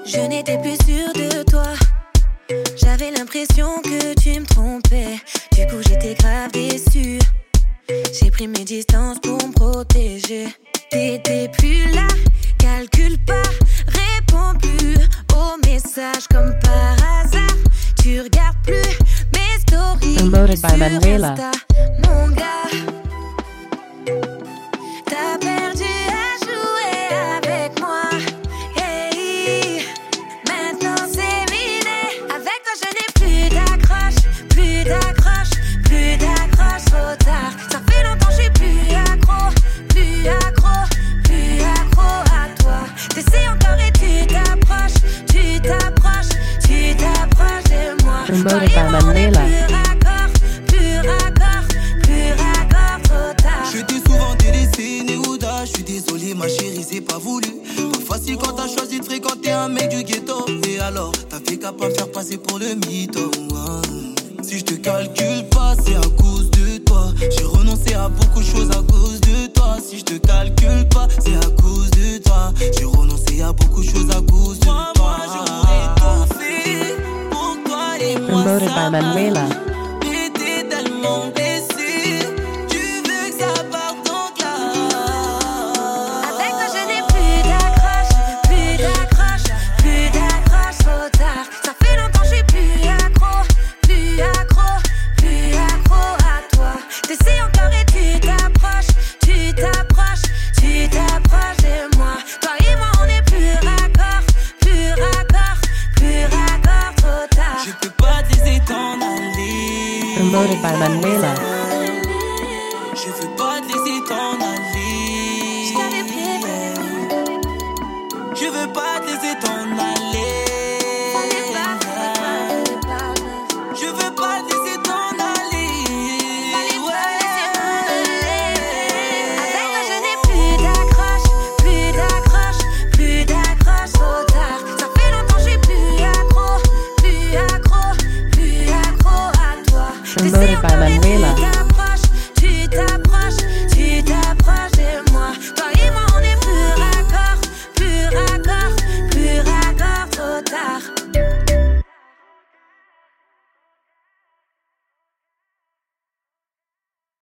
Je n'étais plus sûre de toi. J'avais l'impression que tu me trompais. Du coup j'étais grave déçue. J'ai pris mes distances pour me protéger. T'étais plus là, calcule pas, réponds plus aux messages comme par hasard. Tu regardes plus mes stories Promoted by sur Manuela. Insta, mon gars. T'as perdu à jouer avec moi. Hey, maintenant c'est miné. Avec toi je n'ai plus d'accroche, plus d'accroche, plus d'accroche. Trop tard, ça fait longtemps je suis plus accro, plus accro, plus accro à toi. T'essaies encore et tu t'approches, tu t'approches, tu t'approches de moi. Promoted by Manuela. Plus raccord, plus raccord, trop tard. Je t'ai souvent délaissé, Néouda. Je suis désolé, ma chérie, c'est pas voulu. Pas facile quand t'as choisi de fréquenter un mec du ghetto. Et alors, t'as fait qu'à pas me faire passer pour le mytho. Si je te calcule pas, c'est à cause de toi. J'ai renoncé à beaucoup de choses à cause de toi. Si je te calcule pas, c'est à cause de toi. J'ai renoncé à beaucoup de choses à cause de toi. Moi, je pourrais tout faire pour toi et moi. Promoted by Manuela. Mais t'es tellement blessé. Tu veux que ça parte en classe. Avec toi je n'ai plus d'accroche, plus d'accroche, plus d'accroche, trop tard. Ça fait longtemps je suis plus accro, plus accro, plus accro à toi. T'essaies encore et tu t'approches, tu t'approches, tu t'approches de moi. Toi et moi on est plus raccord, plus raccord, plus raccord, trop tard. Je peux pas te laisser t'en aller. Promoted by Manuela. Je veux pas te laisser t'en aller. Je t'avais prévenu. Je veux pas te laisser t'en aller.